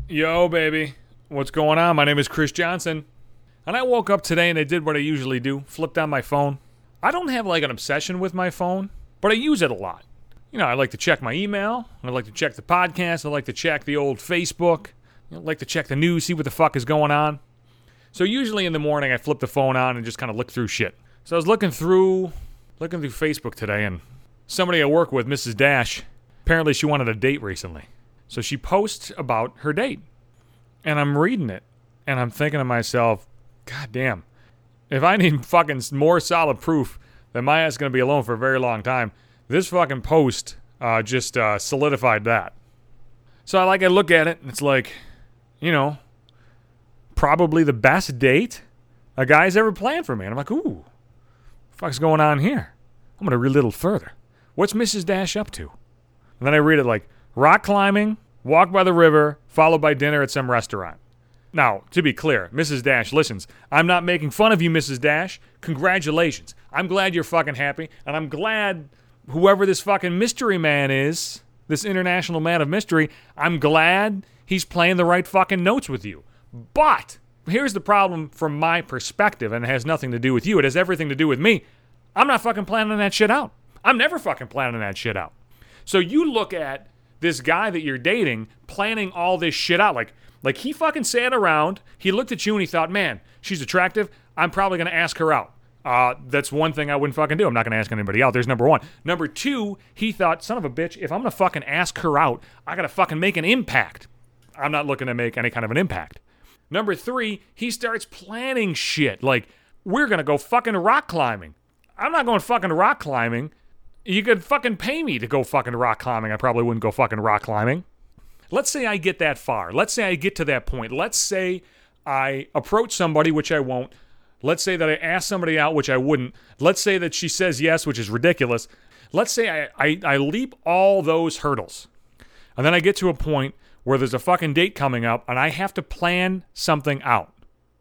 Yo, baby. What's going on? My name is Chris Johnson. And I woke up today and I did what I usually do. Flipped on my phone. I don't have like an obsession with my phone, but I use it a lot. You know, I like to check my email. I like to check the podcast. I like to check the old Facebook. I like to check the news, see what the fuck is going on. So usually in the morning I flip the phone on and just kind of look through shit. So I was looking through Facebook today, and somebody I work with, Mrs. Dash, apparently she wanted a date recently. So she posts about her date. And I'm reading it. And I'm thinking to myself, God damn. If I need fucking more solid proof that my ass is going to be alone for a very long time, this fucking post just solidified that. So I look at it, and it's like, you know, probably the best date a guy's ever planned for me. And I'm like, ooh, what the fuck's going on here? I'm going to read a little further. What's Mrs. Dash up to? And then I read it like, rock climbing, walk by the river, followed by dinner at some restaurant. Now, to be clear, Mrs. Dash listens. I'm not making fun of you, Mrs. Dash. Congratulations. I'm glad you're fucking happy, and I'm glad whoever this fucking mystery man is, this international man of mystery, I'm glad he's playing the right fucking notes with you. But here's the problem from my perspective, and it has nothing to do with you. It has everything to do with me. I'm not fucking planning that shit out. I'm never fucking planning that shit out. So you look at this guy that you're dating planning all this shit out. Like he fucking sat around, he looked at you and he thought, man, she's attractive. I'm probably going to ask her out. That's one thing I wouldn't fucking do. I'm not going to ask anybody out. There's number one. Number two, he thought, son of a bitch, if I'm going to fucking ask her out, I got to fucking make an impact. I'm not looking to make any kind of an impact. Number three, he starts planning shit. Like, we're going to go fucking rock climbing. I'm not going fucking rock climbing. You could fucking pay me to go fucking rock climbing. I probably wouldn't go fucking rock climbing. Let's say I get that far. Let's say I get to that point. Let's say I approach somebody, which I won't. Let's say that I ask somebody out, which I wouldn't. Let's say that she says yes, which is ridiculous. Let's say I leap all those hurdles. And then I get to a point where there's a fucking date coming up and I have to plan something out.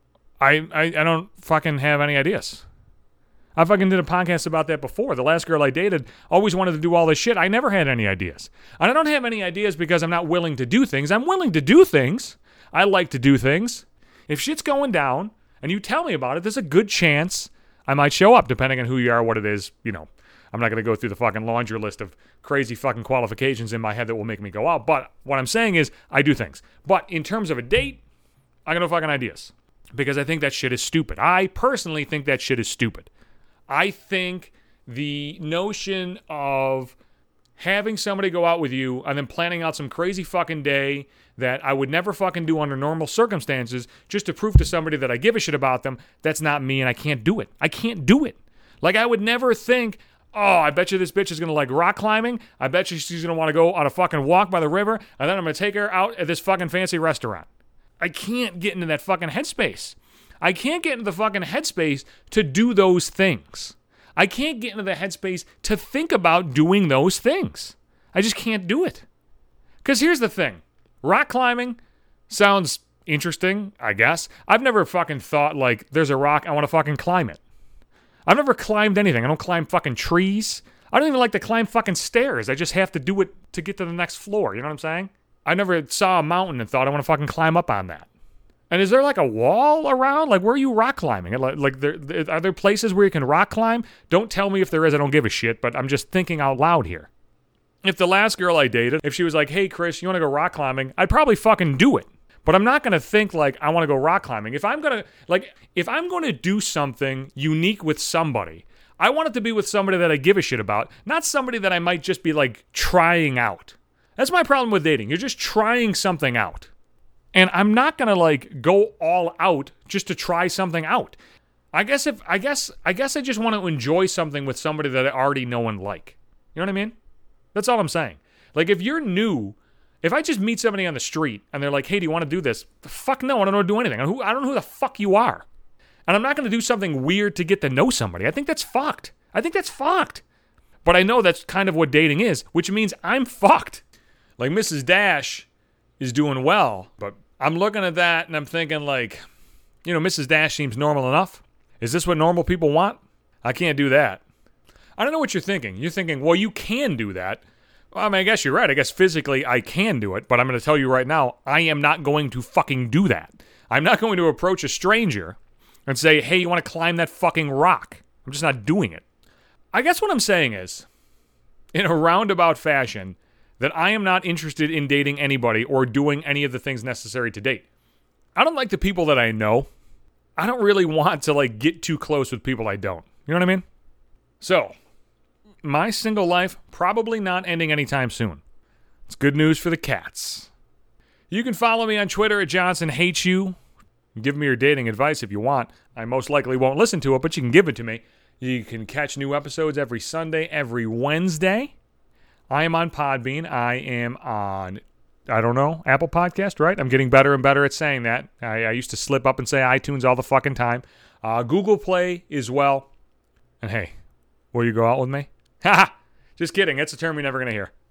I don't fucking have any ideas. I fucking did a podcast about that before. The last girl I dated always wanted to do all this shit. I never had any ideas. And I don't have any ideas because I'm not willing to do things. I'm willing to do things. I like to do things. If shit's going down and you tell me about it, there's a good chance I might show up, depending on who you are, what it is. You know, I'm not going to go through the fucking laundry list of crazy fucking qualifications in my head that will make me go out. But what I'm saying is I do things. But in terms of a date, I got no fucking ideas. Because I think that shit is stupid. I personally think that shit is stupid. I think the notion of having somebody go out with you and then planning out some crazy fucking day that I would never fucking do under normal circumstances just to prove to somebody that I give a shit about them, that's not me and I can't do it. I can't do it. Like, I would never think, oh, I bet you this bitch is going to like rock climbing. I bet you she's going to want to go on a fucking walk by the river, and then I'm going to take her out at this fucking fancy restaurant. I can't get into that fucking headspace. I can't get into the fucking headspace to do those things. I can't get into the headspace to think about doing those things. I just can't do it. Because here's the thing. Rock climbing sounds interesting, I guess. I've never fucking thought, like, there's a rock, I want to fucking climb it. I've never climbed anything. I don't climb fucking trees. I don't even like to climb fucking stairs. I just have to do it to get to the next floor. You know what I'm saying? I never saw a mountain and thought I want to fucking climb up on that. And is there like a wall around? Like, where are you rock climbing? Like, are there places where you can rock climb? Don't tell me if there is. I don't give a shit, but I'm just thinking out loud here. If the last girl I dated, if she was like, hey, Chris, you want to go rock climbing? I'd probably fucking do it. But I'm not going to think like I want to go rock climbing. If I'm going to do something unique with somebody, I want it to be with somebody that I give a shit about, not somebody that I might just be like trying out. That's my problem with dating. You're just trying something out. And I'm not going to like go all out just to try something out. I guess I just want to enjoy something with somebody that I already know and like. You know what I mean? That's all I'm saying. Like, if you're new, if I just meet somebody on the street and they're like, hey, do you want to do this? Fuck no, I don't know how to do anything. I don't know who the fuck you are. And I'm not going to do something weird to get to know somebody. I think that's fucked. But I know that's kind of what dating is, which means I'm fucked. Like, Mrs. Dash is doing well, but I'm looking at that and I'm thinking like, you know, Mrs. Dash seems normal enough. Is this what normal people want? I can't do that. I don't know what you're thinking. You're thinking, well, you can do that, Well, I mean, I guess you're right. I guess physically I can do it, but I'm going to tell you right now, I am not going to fucking do that. I'm not going to approach a stranger and say, hey, you want to climb that fucking rock? I'm just not doing it. I guess what I'm saying is, in a roundabout fashion, that I am not interested in dating anybody or doing any of the things necessary to date. I don't like the people that I know. I don't really want to, like, get too close with people I don't. You know what I mean? So, my single life probably not ending anytime soon. It's good news for the cats. You can follow me on Twitter at JohnsonHateYou. Give me your dating advice if you want. I most likely won't listen to it, but you can give it to me. You can catch new episodes every Sunday, every Wednesday. I am on Podbean. I am on, Apple Podcast, right? I'm getting better and better at saying that. I used to slip up and say iTunes all the fucking time. Google Play as well. And hey, will you go out with me? Haha, just kidding. That's a term you're never going to hear.